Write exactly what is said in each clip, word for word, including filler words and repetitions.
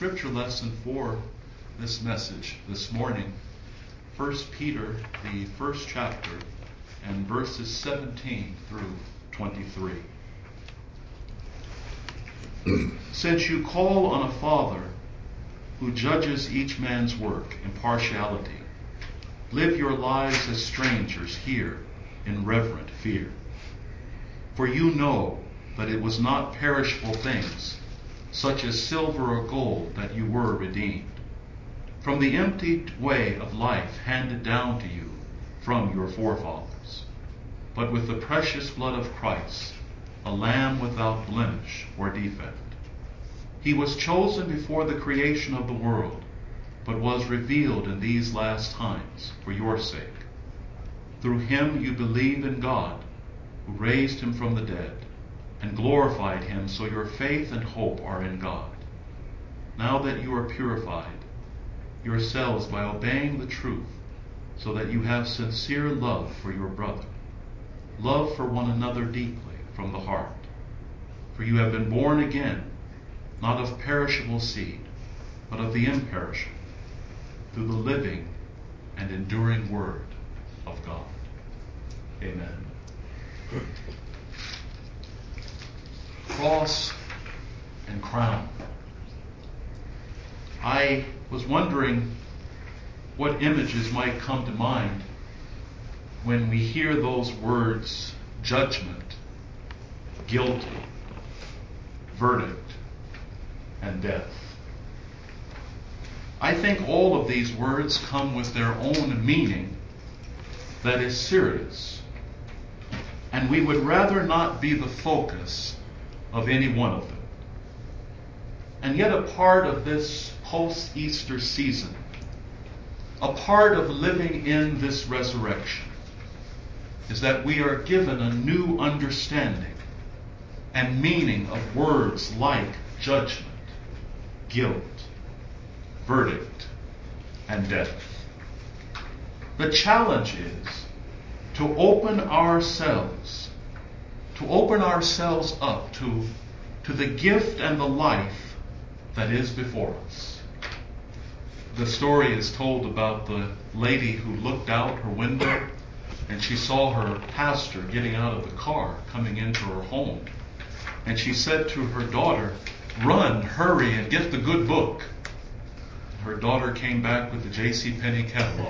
scripture lesson for this message this morning, First Peter, the first chapter, and verses seventeen through twenty-three. Since you call on a Father who judges each man's work impartiality, live your lives as strangers here in reverent fear. For you know that it was not perishable things, such as silver or gold, that you were redeemed from the emptied way of life handed down to you from your forefathers, but with the precious blood of Christ, a lamb without blemish or defect. He was chosen before the creation of the world, but was revealed in these last times for your sake. Through him you believe in God, who raised him from the dead and glorified him, so your faith and hope are in God. Now that you are purified yourselves by obeying the truth, so that you have sincere love for your brother, love for one another deeply from the heart. For you have been born again, not of perishable seed, but of the imperishable, through the living and enduring word of God. Amen. Cross and crown. I was wondering what images might come to mind when we hear those words, judgment, guilty, verdict, and death. I think all of these words come with their own meaning that is serious, and we would rather not be the focus of any one of them. And yet a part of this post-Easter season, a part of living in this resurrection, is that we are given a new understanding and meaning of words like judgment, guilt, verdict, and death. The challenge is to open ourselves, to open ourselves up to, to the gift and the life that is before us. The story is told about the lady who looked out her window and she saw her pastor getting out of the car, coming into her home. And she said to her daughter, "Run, hurry, and get the good book." Her daughter came back with the J C Penney catalog.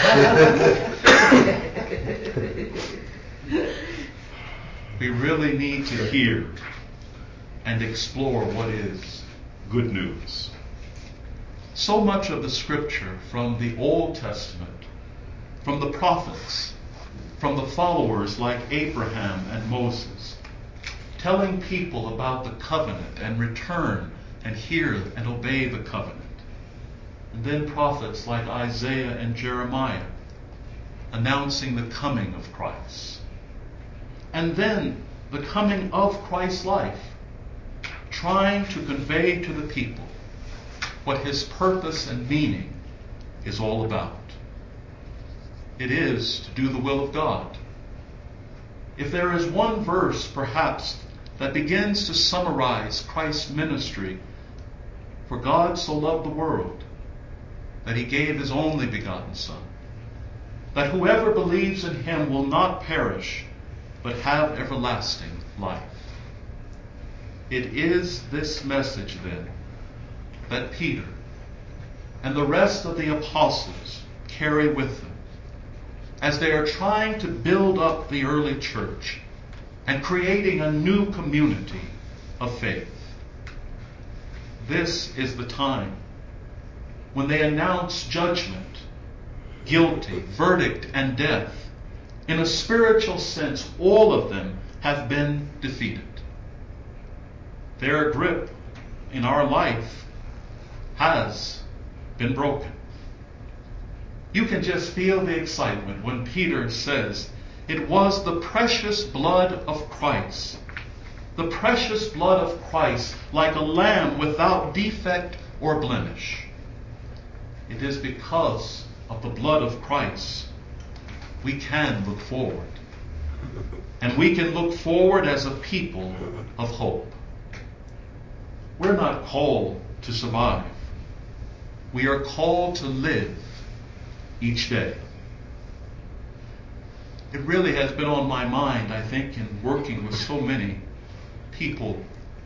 We really need to hear and explore what is good news. So much of the scripture from the Old Testament, from the prophets, from the followers like Abraham and Moses, telling people about the covenant and return and hear and obey the covenant. And then prophets like Isaiah and Jeremiah announcing the coming of Christ. And then the coming of Christ's life, trying to convey to the people what his purpose and meaning is all about. It is to do the will of God. If there is one verse, perhaps, that begins to summarize Christ's ministry, for God so loved the world that he gave his only begotten Son, that whoever believes in him will not perish, but have everlasting life. It is this message, then, that Peter and the rest of the apostles carry with them as they are trying to build up the early church and creating a new community of faith. This is the time when they announce judgment, guilty, verdict, and death. In a spiritual sense, all of them have been defeated. Their grip in our life has been broken. You can just feel the excitement when Peter says, "It was the precious blood of Christ, the precious blood of Christ, like a lamb without defect or blemish." It is because of the blood of Christ we can look forward. And we can look forward as a people of hope. We're not called to survive. we are called to live each day. It really has been on my mind, I think, in working with so many people.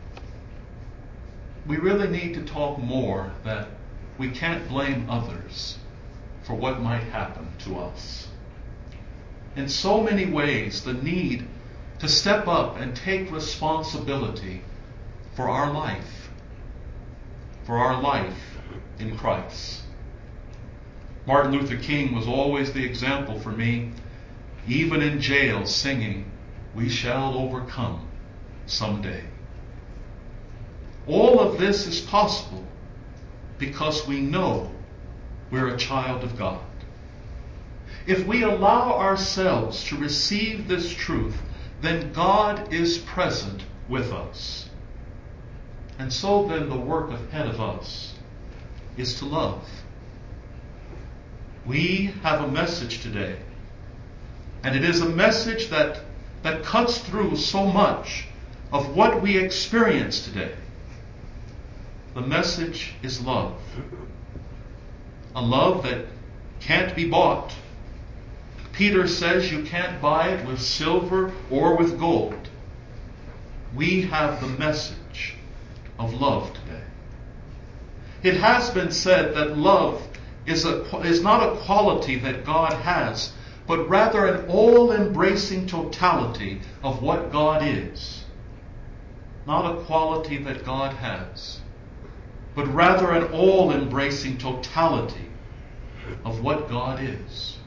We really need to talk more that we can't blame others for what might happen to us. In so many ways, the need to step up and take responsibility for our life, for our life in Christ. Martin Luther King was always the example for me, even in jail, singing, "We shall overcome someday." All of this is possible because we know we're a child of God. If we allow ourselves to receive this truth, then God is present with us. And so then the work ahead of us is to love. We have a message today, and it is a message that, that cuts through so much of what we experience today. The message is love. A love that can't be bought. Peter says you can't buy it with silver or with gold. We have the message of love today. It has been said that love is, a, is not a quality that God has, but rather an all-embracing totality of what God is. Not a quality that God has, but rather an all-embracing totality of what God is.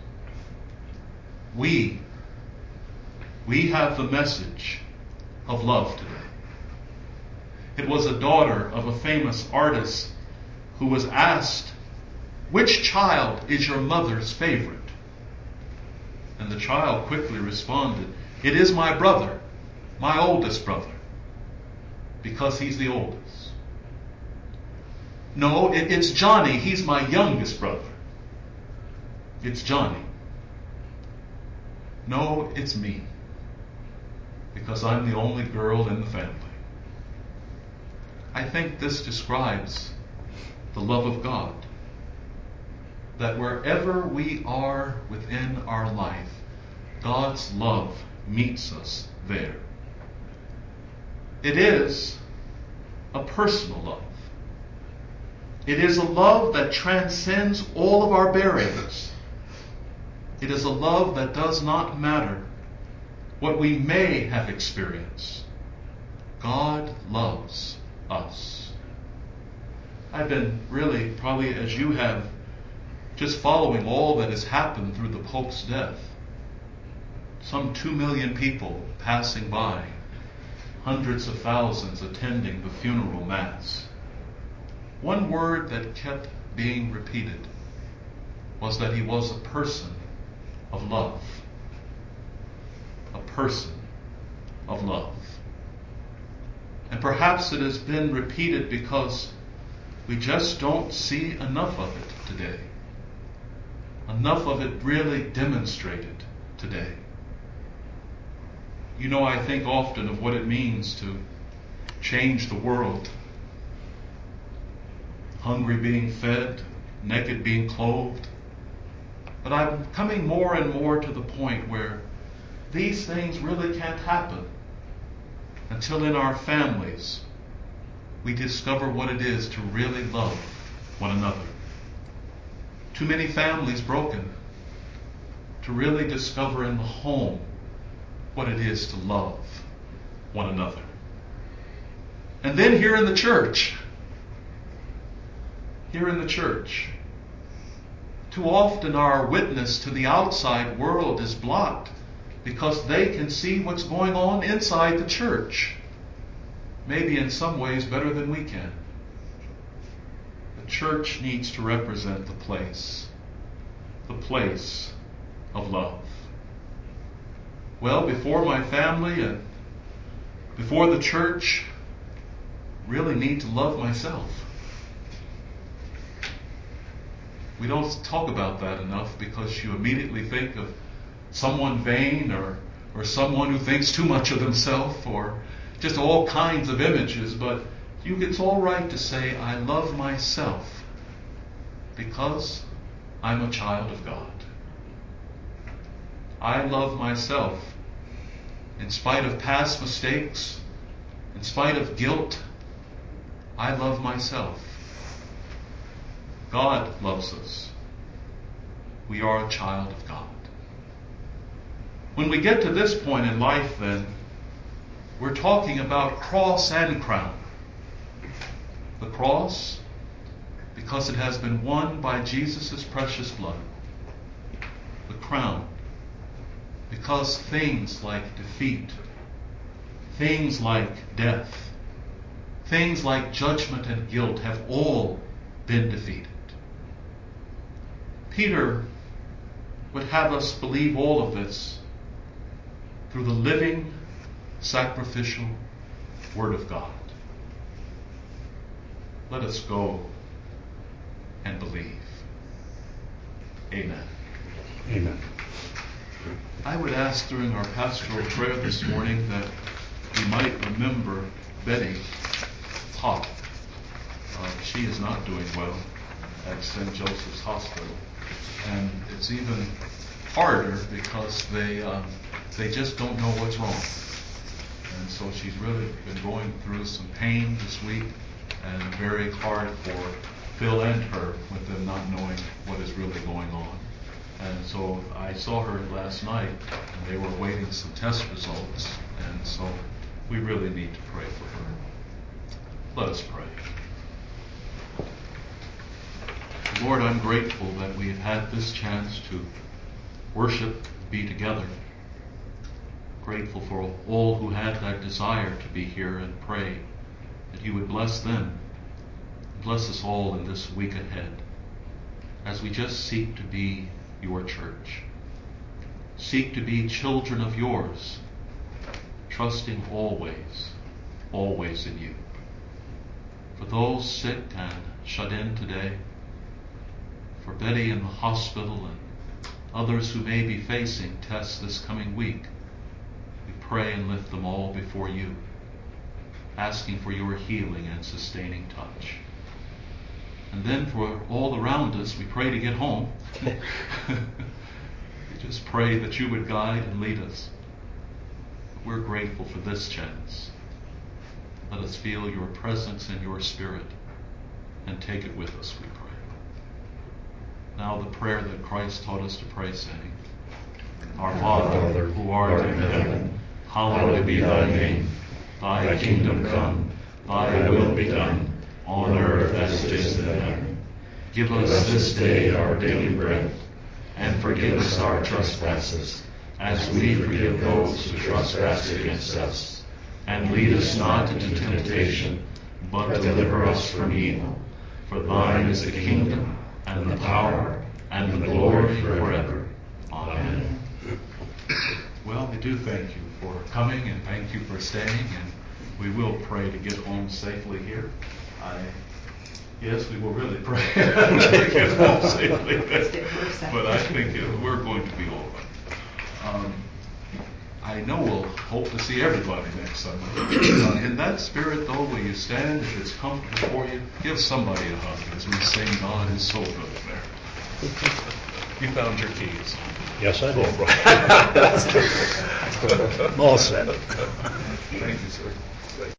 We, we have the message of love today. It was a daughter of a famous artist who was asked, "Which child is your mother's favorite?" And the child quickly responded, "It is my brother, my oldest brother, because he's the oldest." "No, it, it's Johnny. He's my youngest brother." "It's Johnny." "No, it's me, because I'm the only girl in the family." I think this describes the love of God, that wherever we are within our life, God's love meets us there. It is a personal love. It is a love that transcends all of our barriers. It is a love that does not matter what we may have experienced. God loves us. I've been really, probably as you have, just following all that has happened through the Pope's death. Some two million people passing by, hundreds of thousands attending the funeral mass. One word that kept being repeated was that he was a person of love. A person of love. And perhaps it has been repeated because we just don't see enough of it today. Enough of it really demonstrated today. You know, I think often of what it means to change the world. Hungry being fed, naked being clothed. But I'm coming more and more to the point where these things really can't happen until in our families we discover what it is to really love one another. Too many families broken to really discover in the home what it is to love one another. And then here in the church, here in the church, too often our witness to the outside world is blocked because they can see what's going on inside the church. Maybe in some ways better than we can. The church needs to represent the place, the place of love. Well, before my family and before the church, really need to love myself. We don't talk about that enough because you immediately think of someone vain or, or someone who thinks too much of himself or just all kinds of images. But you, it's all right to say, I love myself. Because I'm a child of God. I love myself in spite of past mistakes, in spite of guilt. I love myself. God loves us. We are a child of God. When we get to this point in life, then, we're talking about cross and crown. The cross, because it has been won by Jesus' precious blood. The crown, because things like defeat, things like death, things like judgment and guilt have all been defeated. Peter would have us believe all of this through the living, sacrificial Word of God. Let us go and believe. Amen. Amen. I would ask during our pastoral prayer this morning that we might remember Betty Pop. Uh, she is not doing well at Saint Joseph's Hospital. And it's even harder because they um, they just don't know what's wrong. And so she's really been going through some pain this week, and very hard for Phil and her with them not knowing what is really going on. And so I saw her last night, and they were waiting some test results, and so we really need to pray for her. Let us pray. Lord, I'm grateful that we've had this chance to worship, be together. Grateful for all who had that desire to be here and pray, that you would bless them. Bless us all in this week ahead as we just seek to be your church. Seek to be children of yours, trusting always, always in you. For those sick and shut in today, for Betty in the hospital and others who may be facing tests this coming week, we pray and lift them all before you, asking for your healing and sustaining touch. And then for all around us, we pray to get home. We just pray that you would guide and lead us. We're grateful for this chance. Let us feel your presence and your spirit, and take it with us, we pray. Now the prayer that Christ taught us to pray, saying, Our Father, who art in heaven, hallowed be thy name. Thy kingdom come, thy will be done, on earth as it is in heaven. Give us this day our daily bread, and forgive us our trespasses, as we forgive those who trespass against us. And lead us not into temptation, but deliver us from evil. For thine is the kingdom, and the power, and the glory forever. Amen. Well, I do thank you for coming, and thank you for staying, and we will pray to get home safely here. I, yes, we will really pray to get home safely, but I think it, we're going to be all right. Um, I know we'll hope to see everybody next Sunday. Uh, in that spirit, though, will you stand, if it's comfortable for you, give somebody a hug as we sing God is so good there. You found your keys. Yes, I did. Oh, right. All set. Thank you, sir.